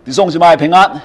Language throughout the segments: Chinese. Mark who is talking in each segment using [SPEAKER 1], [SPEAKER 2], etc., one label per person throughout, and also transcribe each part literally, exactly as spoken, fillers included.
[SPEAKER 1] 弟兄姊妹平安。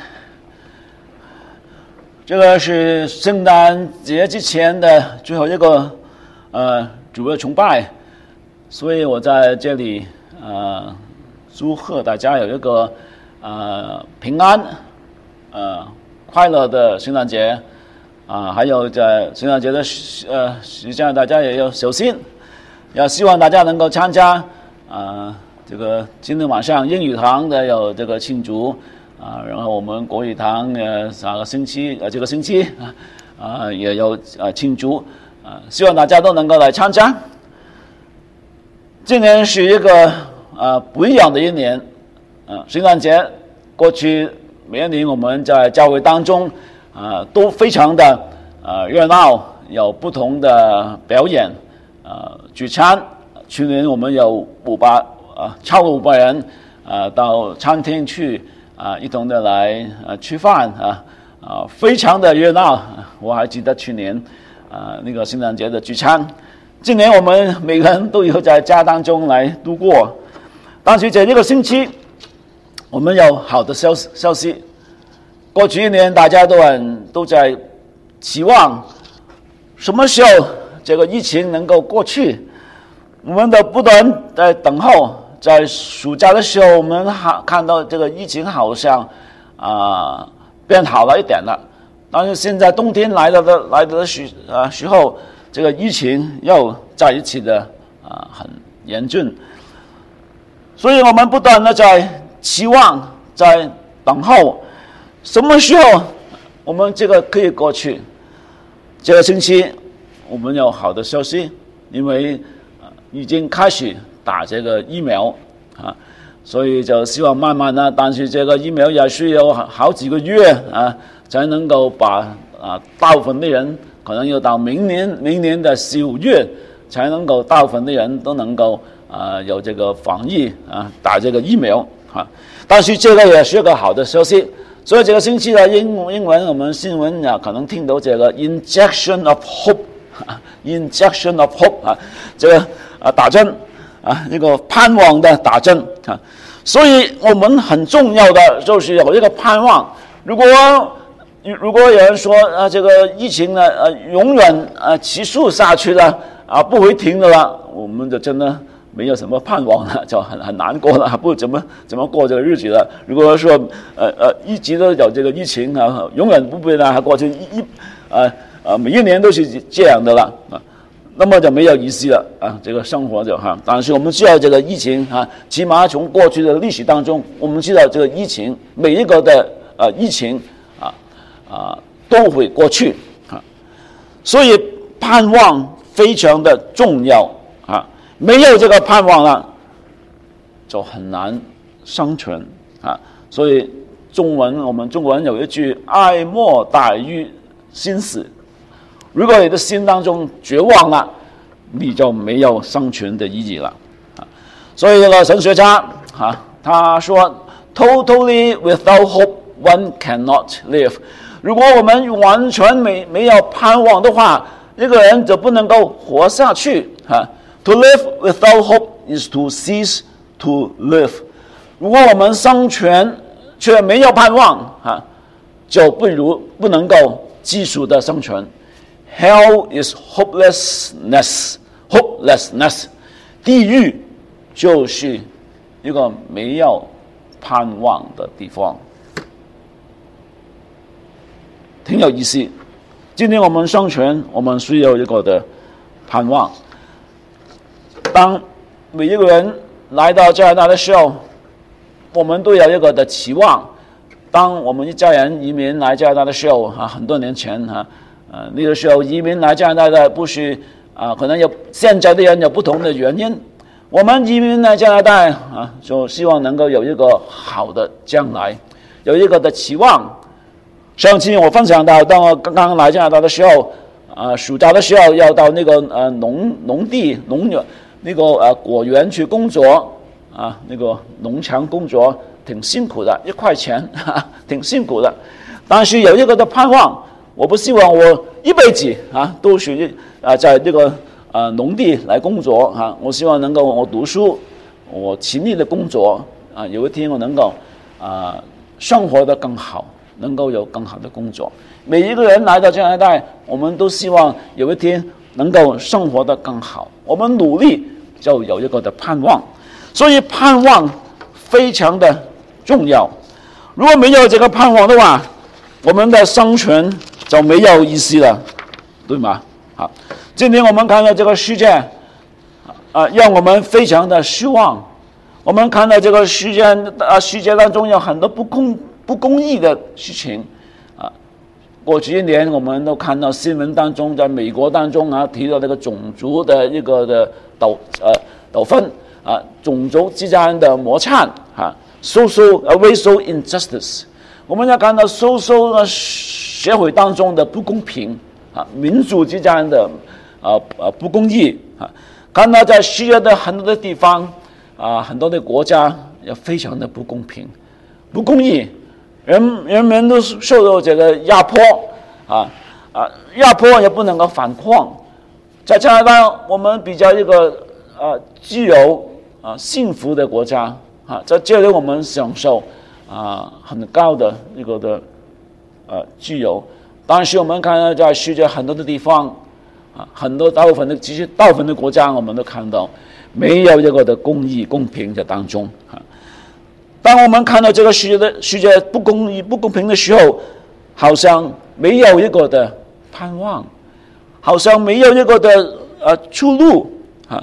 [SPEAKER 1] 这个是圣诞节之前的最后一个呃主日崇拜，所以我在这里呃祝贺大家有一个呃平安呃快乐的圣诞节啊、呃，还有在圣诞节的呃时间大家也要小心，也希望大家能够参加啊。呃这个今天晚上英语堂的有这个庆祝啊，然后我们国语堂呃下个星期呃这个星期啊啊也有呃庆祝啊，希望大家都能够来参加。今年是一个呃不一样的一年，啊，圣诞节过去每一年我们在教会当中啊都非常的呃热闹，有不同的表演啊聚餐。去年我们有五百。啊，超过五百人啊，到餐厅去啊，一同的来啊吃饭啊啊，非常的热闹。我还记得去年啊那个圣诞节的聚餐。今年我们每个人都有在家当中来度过，但是在这个星期，我们有好的消息消息。过去一年大家都很都在期望什么时候这个疫情能够过去，我们都不断在等候。在暑假的时候，我们看到这个疫情好像啊、呃、变好了一点了，但是现在冬天来了的来的时啊、呃、时候，这个疫情又在一起的啊、呃、很严峻，所以我们不断的在期望，在等候，什么时候我们这个可以过去？这个星期我们有好的消息，因为、呃、已经开始。打这个疫苗啊，所以就希望慢慢的，但是这个疫苗也需要好几个月啊，才能够把啊大部分的人可能要到明年明年的四五月才能够大部分的人都能够啊有这个防疫啊打这个疫苗啊，但是这个也是一个好的消息，所以这个星期的英英文我们新闻啊可能听到这个 injection of hope，injection of hope 啊，这个啊打针。啊，这个盼望的打针啊，所以我们很重要的就是有一个盼望。如果如果有人说啊，这个疫情呢，呃，永远呃持续下去了啊，不会停的了，我们就真的没有什么盼望了，就很很难过了，不怎么怎么过这个日子了。如果说呃呃一直都有这个疫情啊，永远不会呢过去一一呃呃每一年都是这样的了啊。那么就没有意思了啊！这个生活就哈，但是我们知道这个疫情啊，起码从过去的历史当中，我们知道这个疫情每一个的呃疫情啊啊都会过去啊，所以盼望非常的重要啊，没有这个盼望了，就很难生存啊。所以中文我们中文有一句“爱莫大于心死”。如果你的心当中绝望了，你就没有生存的意义了啊！所以这个神学家啊，他说 ，totally without hope one cannot live。如果我们完全没没有盼望的话，一个人就不能够活下去啊。To live without hope is to cease to live。如果我们生存却没有盼望啊，就不如不能够继续的生存。Hell is hopelessness, hopelessness。地狱就是一个没有盼望的地方，挺有意思。今天我们生存，我们需要一个的盼望。当每一个人来到加拿大的时候，我们都有一个的期望。当我们一家人移民来加拿大的时候啊，很多年前啊。呃，那个时候移民来加拿大的不是啊，可能有现在的人有不同的原因。我们移民来加拿大啊，就希望能够有一个好的将来，有一个的期望。上次我分享到，当我刚刚来加拿大的时候，啊，暑假的时候要到那个呃农农地农园那个呃果园去工作啊，那个农场工作挺辛苦的，一块钱，哈哈，挺辛苦的。但是有一个的盼望。我不希望我一辈子啊都是啊在这个啊农地来工作啊，我希望能够我读书，我勤力的工作啊，有一天我能够啊生活的更好，能够有更好的工作。每一个人来到加拿大，我们都希望有一天能够生活的更好。我们努力就有一个的盼望，所以盼望非常的重要。如果没有这个盼望的话，我们的生存就没有意思了，对吗？好，今天我们看到这个世界，啊、呃，让我们非常的失望。我们看到这个世界啊，世界当中有很多不公不公义的事情啊。过去一年，我们都看到新闻当中，在美国当中啊，提到这个种族的一个的斗呃斗纷啊，种族之间的摩擦啊 ，social racial injustice。我们要看到 social 的社会当中的不公平啊，民族之间的啊啊不公义啊，看到在世界的很多的地方。啊，很多的国家也非常的不公平、不公义，人人们都受到这个压迫，啊啊，压迫也不能够反抗。在加拿大，我们比较一个啊自由啊幸福的国家啊，在这里我们享受啊很高的一个的呃自由，但是我们看到在世界很多的地方啊，很多大部分的其实大部分的国家，我们都看到。没有这个的公义公平在当中啊！当我们看到这个世界的世界不公义不公平的时候，好像没有一个的盼望，好像没有一个的呃出路啊！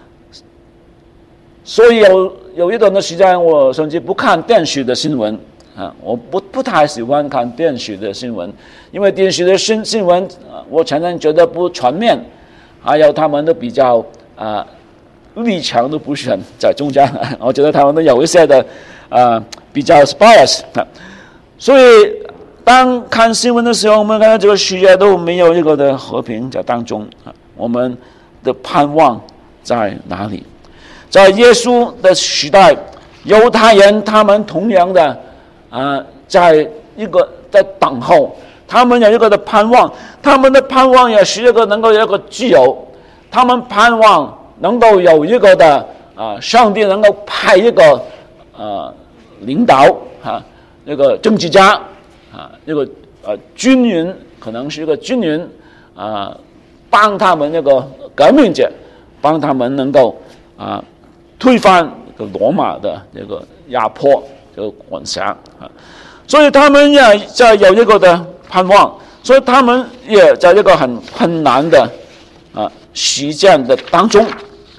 [SPEAKER 1] 所以有有一段的时间，我甚至不看电视的新闻啊，我不不太喜欢看电视的新闻，因为电视的新新闻，啊、我常常觉得不全面，还有他们都比较啊。立场都不是很在中间，我觉得他们都有一些的，呃，比较 bias 啊。所以当看新闻的时候，我们看到这个世界都没有一个的和平在当中啊。我们的盼望在哪里？在耶稣的时代，犹太人他们同样的啊、呃，在一个在等候，他们有一个的盼望，他们的盼望也是一个能够有一个自由，他们盼望。能够有一个的啊，上帝能够派一个呃领导啊，那个政治家啊，那个呃军人，可能是一个军人啊，帮他们那个革命者，帮他们能够啊推翻这个罗马的这个压迫这个管辖啊，所以他们也在有一个的盼望，所以他们也在这个很困难的啊实践的当中。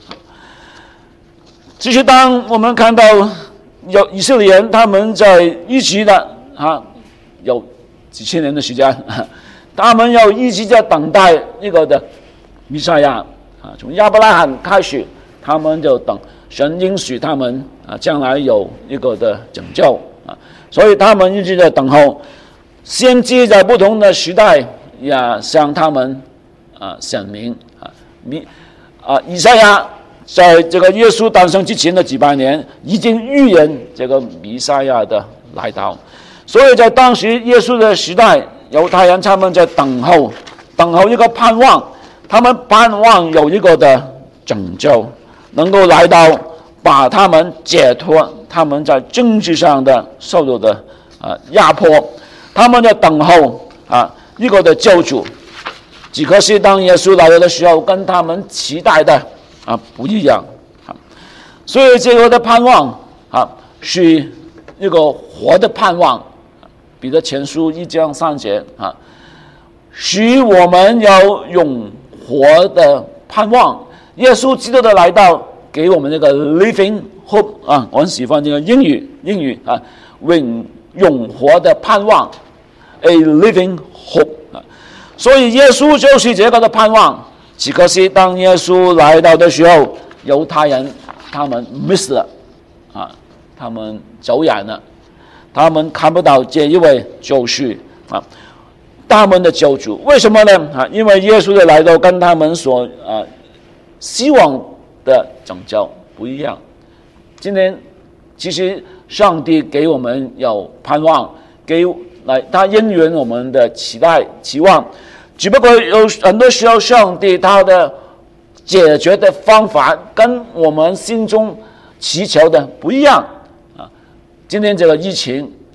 [SPEAKER 1] 其实，当我们看到有以色列人他们在一直的啊，有几千年的时间，他们要一直在等待一个的弥赛亚啊，从亚伯拉罕开始，他们就等神应许他们啊，将来有一个的拯救啊，所以他们一直在等候。先知在不同的时代也向他们啊显明啊，弥啊以赛亚。在这个耶稣诞生之前的几百年，已经预言这个弥赛亚的来到，所以在当时耶稣的时代，犹太人他们在等候，等候一个盼望，他们盼望有一个的拯救能够来到，把他们解脱他们在政治上的受到的啊、呃、压迫，他们在等候啊一个的救主。只可惜当耶稣来的时候，跟他们期待的。啊，不一样啊，所以这个的盼望啊，是一个活的盼望。彼得前书一章三节啊，使我们有永活的盼望。耶稣基督的来到，给我们这个 living hope 啊，我很喜欢这个英语英语啊，永永活的盼望 ，a living hope 啊，所以耶稣就是这个的盼望。只可惜，当耶稣来到的时候，犹太人他们 miss 了，啊，他们走远了，他们看不到这一位救世啊，他们的救主。为什么呢？啊，因为耶稣的来到跟他们所啊希望的拯救不一样。今天其实上帝给我们有盼望，给来他应允我们的期待期望。只不过有很多时候，上帝他的解决的方法跟我们心中祈求的不一样啊。今天这个疫情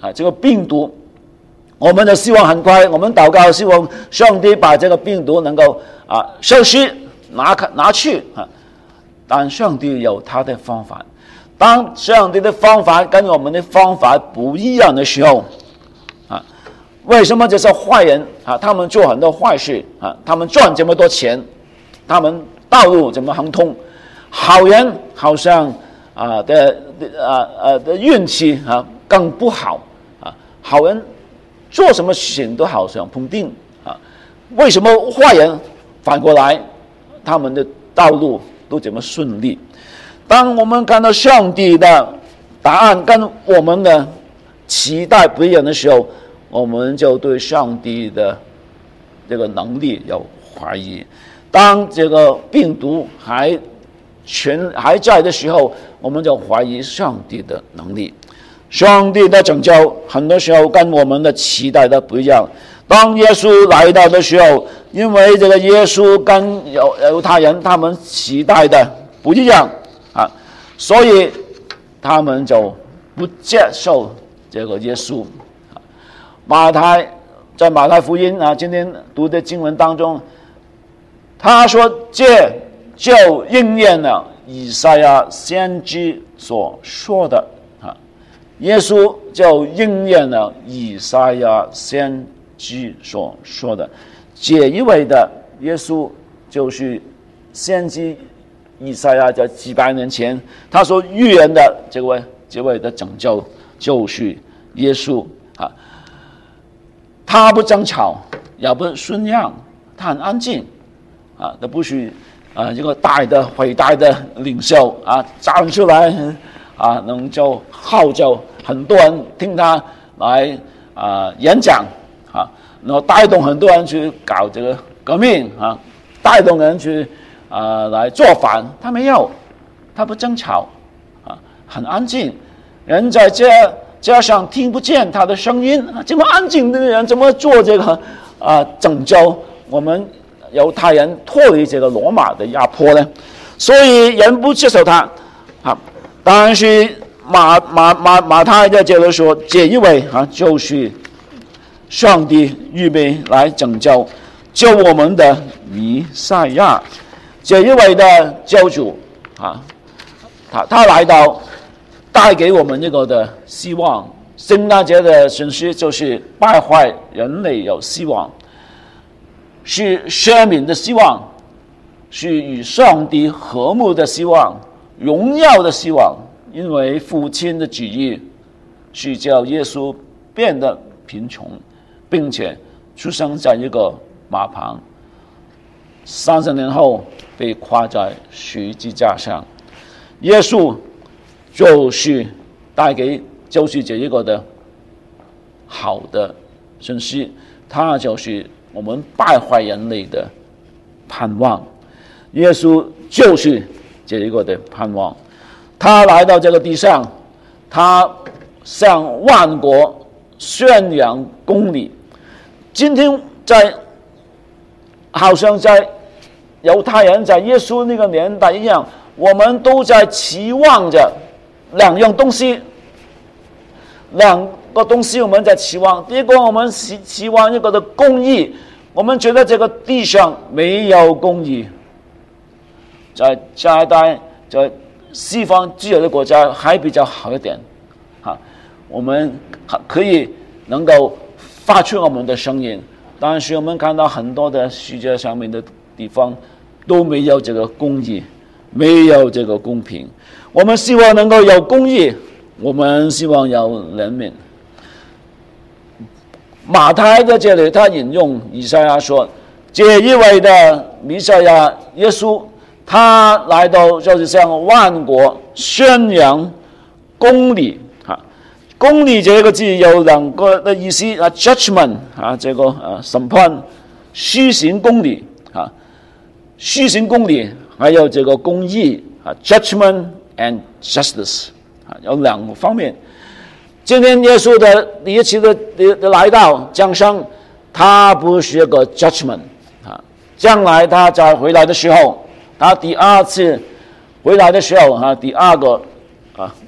[SPEAKER 1] 啊，这个病毒，我们的希望很快，我们祷告希望上帝把这个病毒能够啊消失拿开拿去啊，但上帝有他的方法。当上帝的方法跟我们的方法不一样的时候，啊，为什么这些坏人啊，他们做很多坏事啊，他们赚这么多钱，他们道路怎么亨通？好人好像啊的啊啊的运气啊更不好啊，好人做什么事情都好像碰定啊，为什么坏人反过来他们的道路都这么顺利？当我们看到上帝的答案跟我们的期待不一样的时候，我们就对上帝的这个能力有怀疑。当这个病毒还全还在的时候，我们就怀疑上帝的能力。上帝的拯救很多时候跟我们的期待的不一样。当耶稣来到的时候，因为这个耶稣跟犹犹太人他们期待的不一样啊，所以他们就不接受这个耶稣。马太在马太福音啊，今天读的经文当中，他说这就应验了以赛亚先知所说的啊，耶稣就应验了以赛亚先知所说的。这一位的耶稣就是先知以赛亚在几百年前他所预言的这位这位的拯救就是耶稣啊。他不争吵，也不顺让，他很安静啊，他不是啊这个大的伟大的领袖啊站出来啊，能就号召很多人听他来啊演讲啊，然后带动很多人去搞这个革命啊，带动人去啊来做反。他没有，他不争吵啊，很安静。人在这加上听不见他的声音，这么安静的人怎么做这个啊拯救我们犹太人脱离这个罗马的压迫呢？所以人不接受他啊。但是马马马马太在这里说，这一位啊就是上帝预备来拯救救我们的弥赛亚，这一位的救主啊，他他来到带给我们这个的希望。圣诞节的信息就是败坏人类有希望，是赦免的希望，是与上帝和睦的希望，荣耀的希望。因为父亲的旨意是叫耶稣变得贫穷，并且出生在一个马旁，三十年后被挂在十字架上。耶稣就是带给就是这一个的好的信息，他就是我们败坏人类的盼望。耶稣就是这一个的盼望，他来到这个地上，他向万国宣扬公理。今天在好像在犹太人在耶稣那个年代一样，我们都在期望着两样东西，两个东西我们在期望。第一个，我们期期望一个的公义，我们觉得这个地上没有公义，在加拿大，在西方自由的国家还比较好一点啊，我们可以能够发出我们的声音。但是我们看到很多的世界上面的地方都没有这个公义，没有这个公平。我们希望能够有公义，我们希望有怜悯。马太在这里他引用以赛亚说，这一位的弥赛亚耶稣，他来到就是向万国宣扬公理啊。公理这个字有两个的意思啊 ，judgment 啊，这个啊审判、施行公理啊，施行公理，还有这个公义啊 ，judgment and justice 啊，有两个方面。今天耶稣的第一次的的来到降生，他不是一个 judgment 啊，将来他再回来的时候，他第二次回来的时候啊，第二个啊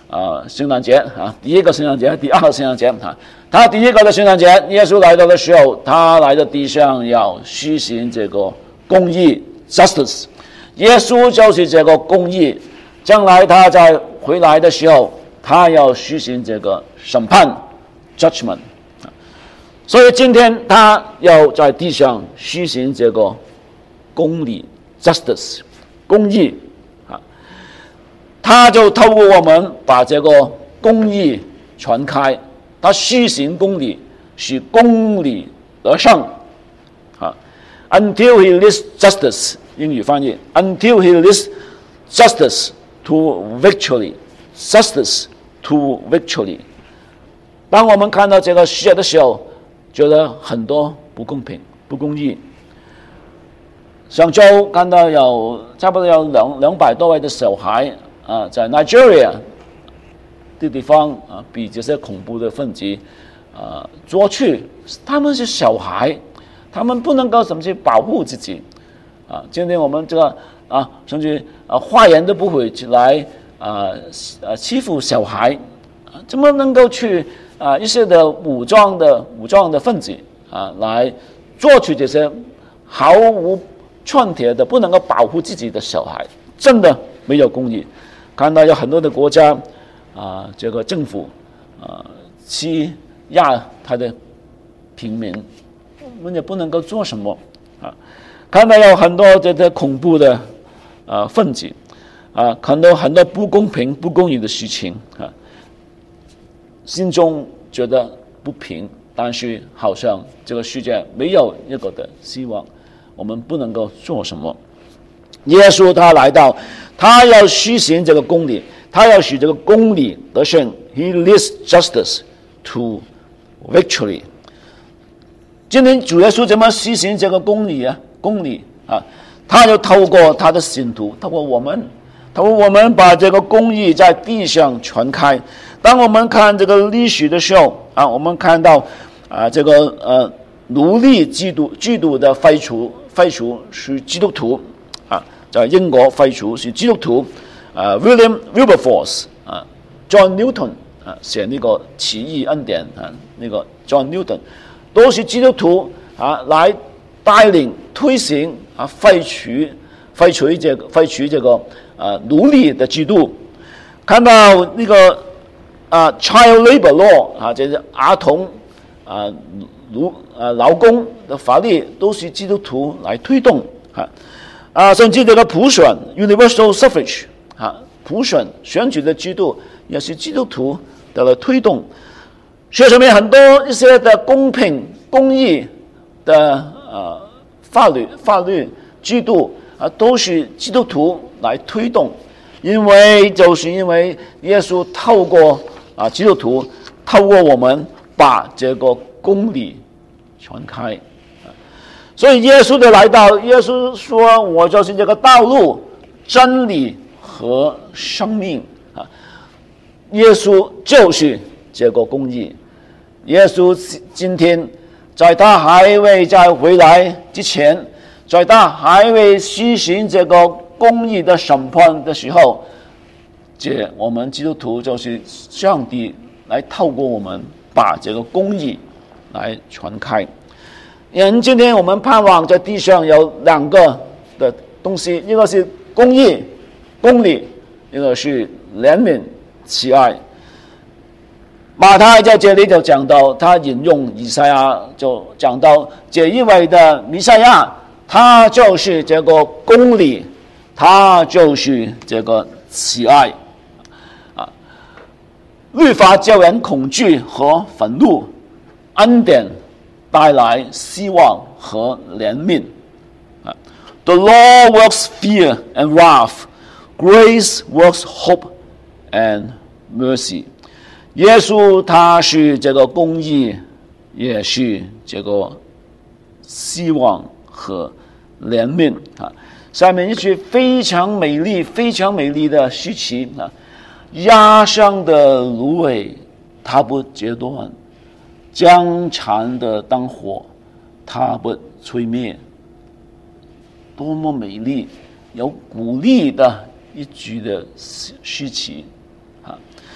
[SPEAKER 1] 啊圣诞节啊，第一个圣诞节，第二个圣诞节啊。他第一个的圣诞节，耶稣来到的时候，他来到地上要实行这个公义 justice。耶稣就是这个公义，将来他在回来的时候，他要实行这个审判 judgment。所以今天他要在地上实行这个公理 justice 公义啊，他就透过我们把这个公义传开，他施行公理，使公理得胜啊。Until he leads justice， 英语翻译 Until he leads justice to victory， justice to victory。当我们看到这个世界的时候，觉得很多不公平、不公义。上周看到有差不多有两两百多位的小孩啊，在 Nigeria 的地方啊，被这些恐怖的分子啊捉去。他们是小孩，他们不能够什么去保护自己啊。今天我们这个啊，甚至啊坏人都不会来啊啊欺负小孩，啊、怎么能够去？啊，一些的武装的武装的分子啊，来做出这些毫无寸铁的、不能够保护自己的小孩，真的没有公义。看到有很多的国家啊，这个政府啊欺压他的平民，我们也不能够做什么啊。看到有很多这些恐怖的啊分子啊，看到很多不公平、不公义的事情啊。心中觉得不平，但是好像这个世界没有一个的希望，我们不能够做什么。耶稣他来到，他要实行这个公理，他要使这个公理得胜。He leads justice to victory。今天主耶稣怎么实行这个公理啊？公理啊，他就透过他的信徒，透过我们，透过我们把这个公义在地上传开。当我们看这个历史的时候啊，我们看到啊，这个呃奴隶制度制度的废除，废除是基督徒啊，在英国废除是基督徒啊 ，William Wilberforce 啊 ，John Newton 啊写那个奇异恩典啊，那个 John Newton 都是基督徒啊，来带领推行啊废除废除这个废除这个啊奴隶的制度，看到那个。啊 ，child labor law 啊，这是儿童啊奴啊劳工的法律，都是基督徒来推动啊啊，甚至这个普选 universal suffrage 啊，普选选举的制度也是基督徒的来推动。世界上面很多一些的公平公义的呃法律法律制度啊，都是基督徒来推动，因为就是因为耶稣透过啊，基督徒透过我们把这个公理传开，所以耶稣的来到，耶稣说：“我就是这个道路、真理和生命。”啊，耶稣就是这个公义。耶稣今天在他还未再回来之前，在他还未实行这个公义的审判的时候。这我们基督徒就是上帝来透过我们把这个公义来传开。因今天我们盼望在地上有两个的东西，一个是公义、公理，一个是怜悯、慈爱。马太在这里就讲到，他引用以赛亚就讲到这一位的弥赛亚，他就是这个公理，他就是这个慈爱。律法叫人恐惧和愤怒，恩典带来希望和怜悯。The law works fear and wrath, grace works hope and mercy. 耶稣他是这个公义，也是这个希望和怜悯啊。下面一句非常美丽、非常美丽的诗词啊。压伤的芦苇，它不折断；将残的灯火，它不吹灭。多么美丽，有鼓励的一句的诗词啊！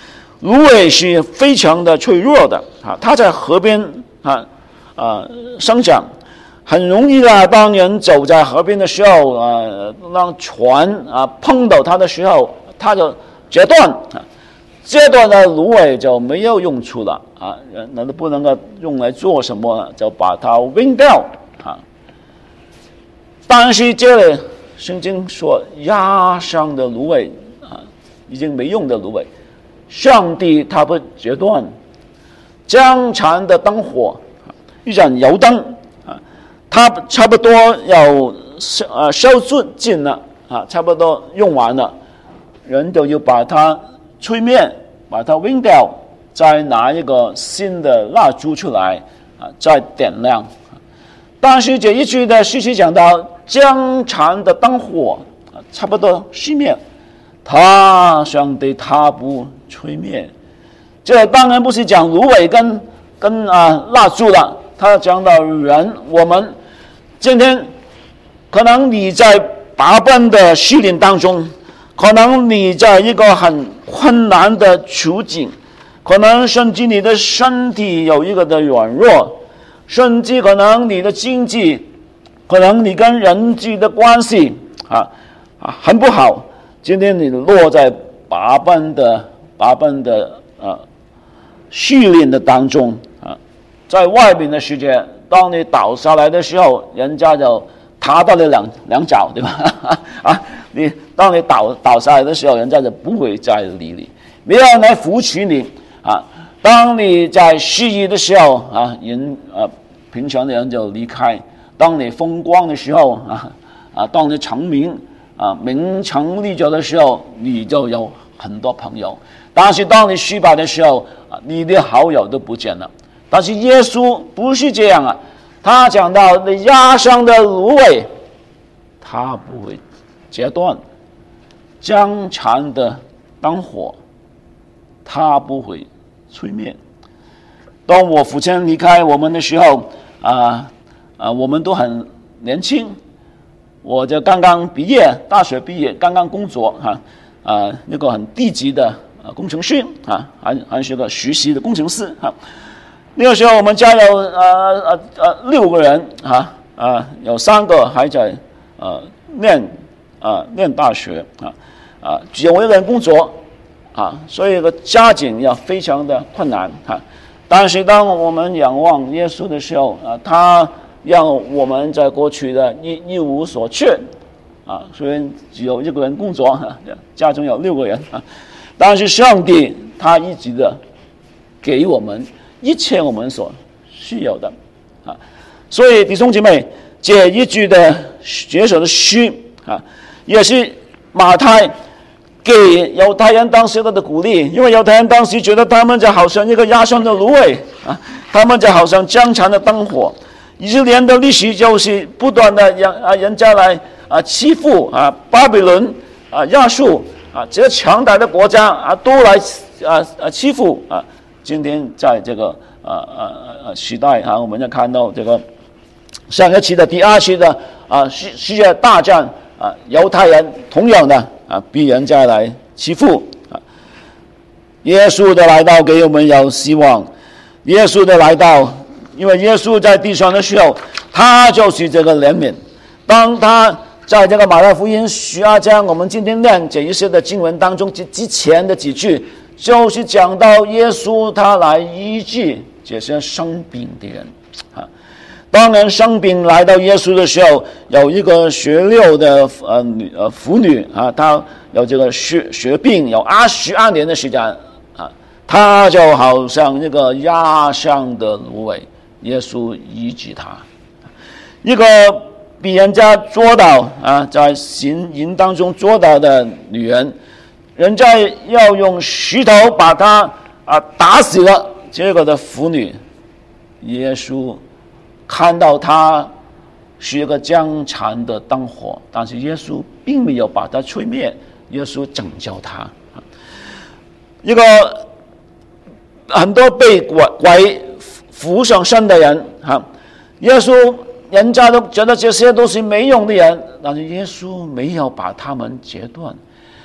[SPEAKER 1] 芦苇是非常的脆弱的啊，它在河边啊啊生长，很容易啊，当人走在河边的时候啊，让船啊碰到它的时候，它就折断啊。这段的芦苇就没有用处了啊，人不能够用来做什么呢？就把它扔掉啊。但是这里圣经说压伤的芦苇啊，已经没用的芦苇，上帝他不折断，将残的灯火，一盏油灯啊，它差不多要呃烧尽了啊，差不多用完了，人就要把它吹灭，把它扔掉，再拿一个新的蜡烛出来啊，再点亮。但是这一句的事情讲到将残的灯火啊，差不多熄灭，他上帝他不吹灭。这当然不是讲芦苇跟跟啊蜡烛了，他讲到人，我们今天可能你在百般的试炼当中，可能你在一个很困难的处境，可能甚至你的身体有一个的软弱，甚至可能你的经济，可能你跟人际的关系啊啊很不好。今天你落在百般的百般的呃试炼的当中啊，在外面的世界，当你倒下来的时候，人家就踏到了两两脚，对吧？啊，你当你倒倒下来的时候，人家就不会再理你，没有人来扶持你啊。当你在失意的时候啊，人啊平常的人就离开；当你风光的时候啊啊，当你成名啊名成利就的时候，你就有很多朋友。但是当你失败的时候啊，你的好友都不见了。但是耶稣不是这样啊，他讲到你压伤的芦苇，他不会折断；将残的灯火，他不会吹灭。当我父亲离开我们的时候啊啊，我们都很年轻，我就刚刚毕业，大学毕业，刚刚工作哈啊，那个很低级的啊工程师啊，还还是个实习的工程师哈。那个时候我们家有呃呃呃六个人啊啊，有三个还在呃念啊念大学啊啊，只有我一个人工作啊，所以个家境要非常的困难哈。但是当我们仰望耶稣的时候啊，他让我们在过去的一一无所缺啊，虽然只有一个人工作，啊、家中有六个人啊，但是上帝他一直的给我们一切我们所需要的啊，所以弟兄姐妹，这一句的这首的诗啊，也是马太给犹太人当时的鼓励，因为犹太人当时觉得他们就好像一个压伤的芦苇啊，他们就好像将残的灯火。以色列的历史就是不断的让啊人家来啊欺负啊巴比伦啊亚述啊这个强大的国家啊都来啊啊欺负啊。今天在这个啊啊啊时代啊，我们要看到这个上一期的第二期的啊世世界大战啊，犹太人同样的啊逼人家来欺负啊。耶稣的来到给我们有希望，耶稣的来到，因为耶稣在地上的时候，他就是这个怜悯。当他在这个马太福音十二章，我们今天念这一些的经文当中之之前的几句，就是讲到耶稣他来医治这些生病的人啊。当人生病来到耶稣的时候，有一个血流的呃女呃妇女啊，她有这个血血病，有二十二年的时间啊，她就好像那个压伤的芦苇，耶稣医治她。一个被人家捉到啊，在行营当中捉到的女人，人家要用石头把她啊打死了，这个的妇女，耶稣看到她是一个将残的灯火，但是耶稣并没有把她吹灭，耶稣拯救她。一个很多被鬼鬼附上身的人哈，耶稣人家都觉得这些都是没用的人，但是耶稣没有把他们截断。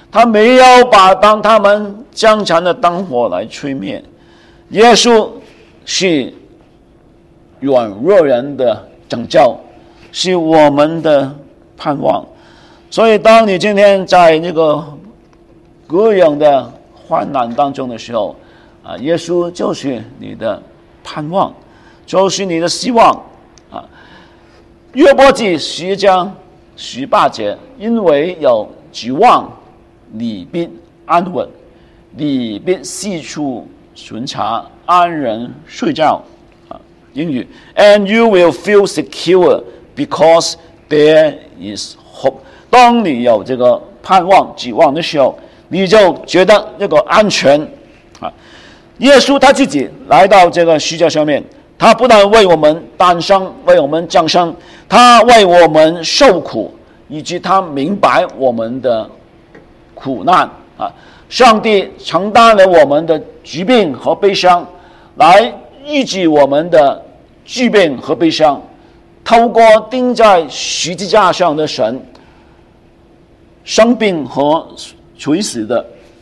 [SPEAKER 1] 他没有把当他们将残的灯火来吹灭。耶稣是软弱人的拯救，是我们的盼望。所以当你今天在那个各样的患难当中的时候啊，耶稣就是你的盼望，就是你的希望啊。约伯记十章十八节，因为有指望，你必安稳，你必四处巡查，安然睡觉。啊，英语 ，and you will feel secure because there is hope。当你有这个盼望、指望的时候，你就觉得这个安全啊。耶稣他自己来到这个世界上面，他不但为我们诞生，为我们降生，他为我们受苦，以及他明白我们的苦难啊。上帝承担了我们的疾病和悲伤，来医治我们的疾病和悲伤。透过钉在十字架上的神，生病和垂死的，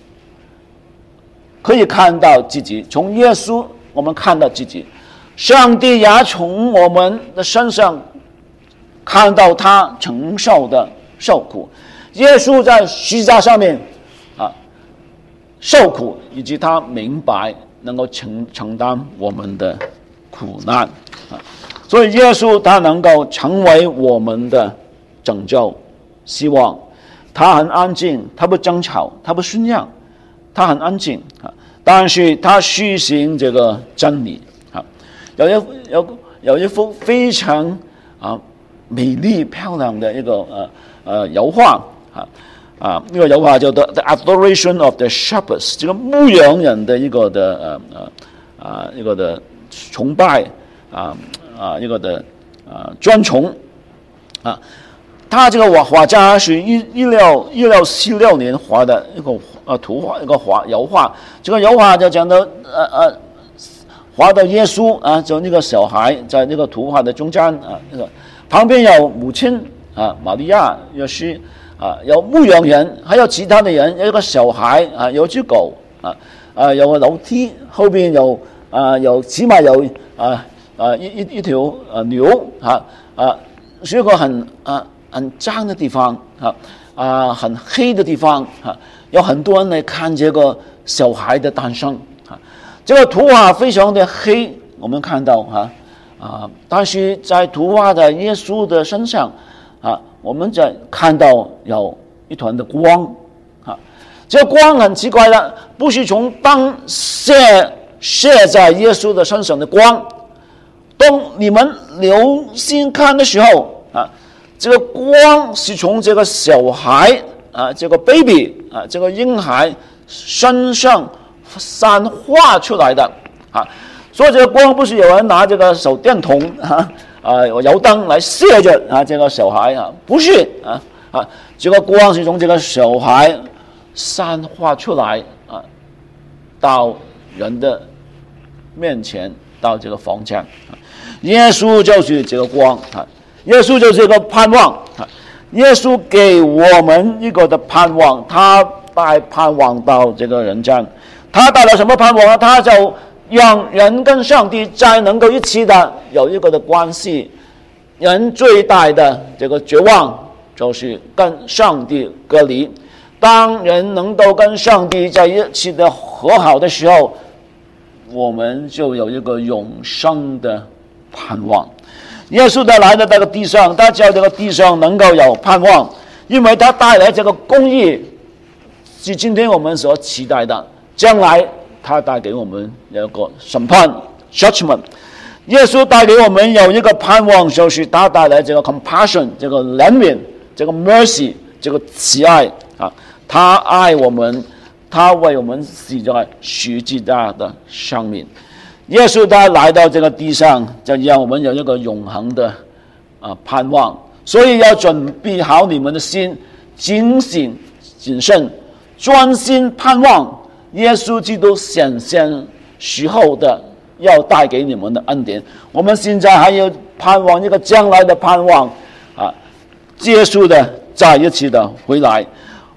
[SPEAKER 1] 可以看到自己，从耶稣我们看到自己，上帝也从我们的身上看到他承受的受苦。耶稣在十字架上面啊受苦，以及他明白能够承承担我们的苦难啊，所以耶稣他能够成为我们的拯救希望。他很安静，他不争吵，他不喧嚷，他很安静啊，但是他实行这个真理啊。有一有有一幅非常啊美丽漂亮的一个呃呃油画啊啊，那个油画叫做 The Adoration of the Shepherds， 这个牧羊人的一个的呃呃啊一个的崇拜啊啊一个的啊尊崇啊。他这个画画家是一一六一六四六年画的一个呃图画，一个画油画。这个油画就讲的呃呃，画的耶稣啊，就那个小孩在那个图画的中间啊，那个旁边有母亲啊，玛利亚，有是啊，有牧羊人，还有其他的人，有一个小孩啊，有只狗啊啊，有个楼梯，后边有啊有起码有啊啊一一一条呃牛啊啊，是一个很啊。很脏的地方啊啊，很黑的地方啊，有很多人来看这个小孩的诞生啊。这个图画非常的黑，我们看到啊啊，但是在图画的耶稣的身上啊，我们在看到有一团的光啊。这个光很奇怪的，不是从灯射射在耶稣的身上的光。当你们留心看的时候啊。这个光是从这个小孩啊，这个 baby 啊，这个婴孩身上散发出来的啊，所以这个光不是有人拿这个手电筒啊啊油灯来射着啊这个小孩啊，不是啊啊，这个光是从这个小孩散发出来啊，到人的面前，到这个房间啊，耶稣就是这个光啊。耶稣就是一个盼望，耶稣给我们一个的盼望，他带盼望到这个人间。他带来什么盼望呢？他就让人跟上帝再能够一起的有一个的关系。人最大的这个绝望就是跟上帝隔离。当人能够跟上帝在一起的和好的时候，我们就有一个永生的盼望。耶稣他来到这个地上，他叫这个地上能够有盼望，因为他带来这个公义，是今天我们所期待的。将来他带给我们有一个审判 judgment。耶稣带给我们有一个盼望，就是他带来这个 compassion， 这个怜悯，这个 mercy， 这个慈爱啊。他爱我们，他为我们死在十字架的上面。耶稣他来到这个地上，就让我们有一个永恒的啊盼望，所以要准备好你们的心，警醒谨慎，专心盼望耶稣基督显现时候的要带给你们的恩典。我们现在还有盼望一个将来的盼望啊，耶稣的再一次的回来。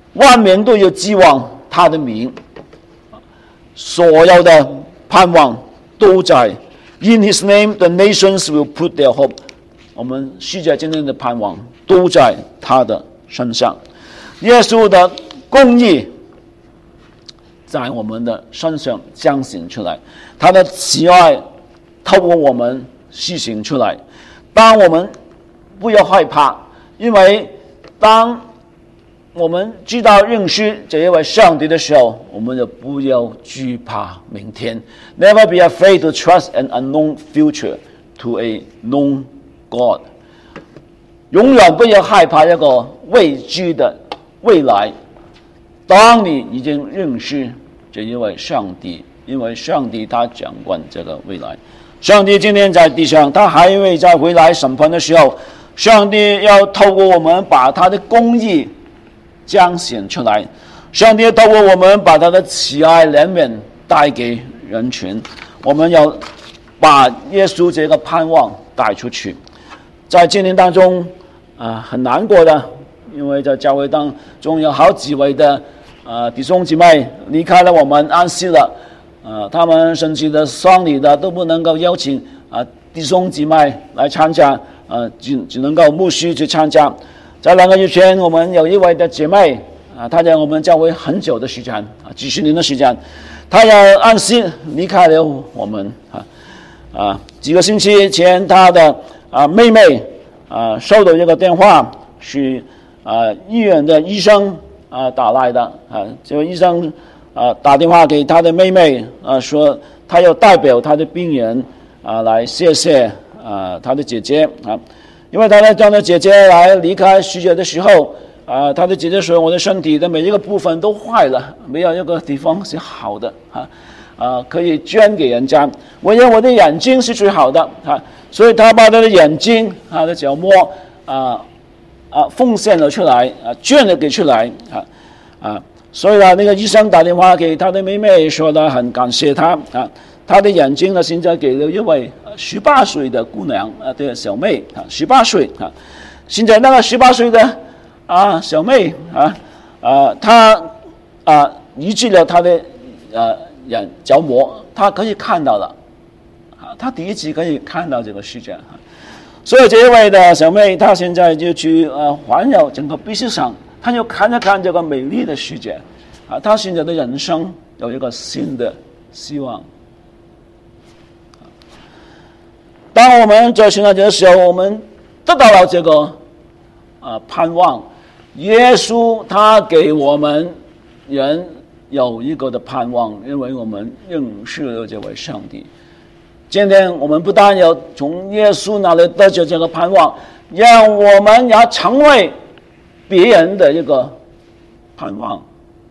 [SPEAKER 1] 万民都有寄望他的名，所有的盼望都在 In His name, the nations will put their hope。我们世界今天的盼望都在他的身上。耶稣的公义在我们的身上彰显出来，他的慈爱透过我们施行出来。当我们不要害怕，因为当我们知道认识这一位上帝的时候，我们就不要惧怕明天。Never be afraid to trust an unknown future to a known God。永远不要害怕一个未知的未来。当你已经认识这一位上帝，因为上帝他掌管这个未来。上帝今天在地上，他还会在回来审判的时候，上帝要透过我们把他的公义彰显出来。上帝透过我们把他的慈爱怜悯带给人群。我们要把耶稣这个盼望带出去。在今年当中啊、呃，很难过的，因为在教会当中有好几位的呃弟兄姊妹离开了我们，安息了。呃，他们甚至的丧礼的都不能够邀请啊、呃、弟兄姊妹来参加，呃，只只能够牧师去参加。在两个月前，我们有一位的姐妹啊、呃，她在我们教会很久的时间啊，几十年的时间，她要安息离开了我们啊啊，几个星期前，她的啊妹妹啊收到一个电话，是啊医院的医生啊打来的啊，这位医生啊打电话给他的妹妹啊，说他要代表他的病人啊来谢谢啊他的姐姐啊，因为他的他的姐姐来离开世界的时候啊，他的姐姐说我的身体的每一个部分都坏了，没有一个地方是好的啊。啊，可以捐给人家。我认为我的眼睛是最好的啊，所以他把他的眼睛、他的角膜啊啊奉献了出来啊，捐了给出来啊啊，所以呢，那个医生打电话给他的妹妹说呢，很感谢他啊，他的眼睛呢现在给了一位十八岁的姑娘啊，对小妹啊，十八岁啊，现在那个十八岁的啊小妹啊啊，她啊移植了她的呃。眼角膜，他可以看到了，啊，他第一次可以看到这个世界，啊，所以这一位的小妹，她现在就去呃环绕整个地球上，她就看一看这个美丽的世界，啊，她现在的人生有一个新的希望。当我们在圣诞节的时候，我们得到了这个啊、呃、盼望，耶稣他给我们人有一个的盼望，因为我们认识了这位上帝。今天我们不但要从耶稣那里得着这个盼望，让我们要成为别人的一个盼望。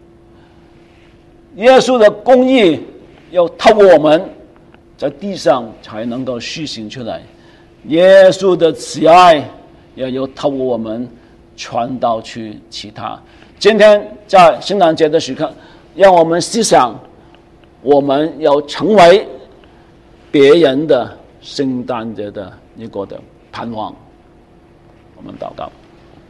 [SPEAKER 1] 耶稣的公义要透过我们在地上才能够实行出来，耶稣的慈爱也要透过我们传导去其他。今天在圣诞节的时刻，让我们思想，我们要成为别人的圣诞节的一个的盼望。我们祷告，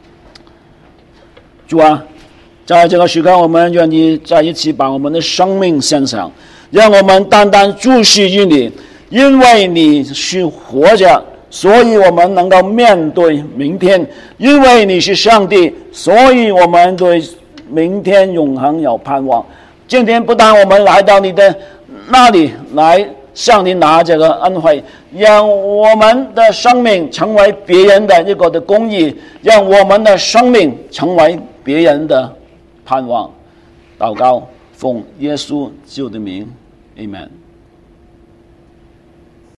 [SPEAKER 1] 主啊，在这个时刻，我们愿意在一起把我们的生命献上，让我们单单注视于你，因为你是活着，所以我们能够面对明天；因为你是上帝，所以我们对明天永恒有盼望。今天不但我们来到你的那里来向你拿这个恩惠，让我们的生命成为别人的一个的公义，让我们的生命成为别人的盼望。祷告，奉耶稣基督的名 ，Amen。